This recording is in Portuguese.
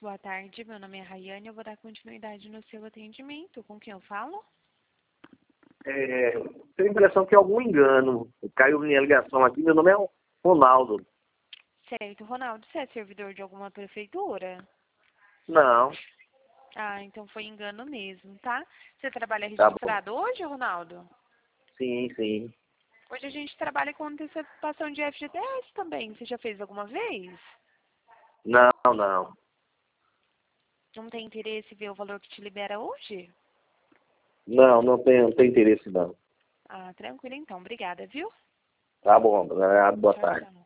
boa tarde. Meu nome é Rayane. Eu vou dar continuidade no seu atendimento. Com quem eu falo? Tenho a impressão que é algum engano. Caiu minha ligação aqui. Meu nome é Ronaldo. Certo. Ronaldo, você é servidor de alguma prefeitura? Não, Ah, então foi engano mesmo, tá? Você trabalha tá bom. registrado hoje, Ronaldo? Sim, sim. Hoje a gente trabalha com antecipação de FGTS também. Você já fez alguma vez? Não, não. Não tem interesse em ver o valor que te libera hoje? Não tenho interesse não. Ah, tranquilo então. Obrigada, viu? Tá bom, boa Tchau, tarde. tchau.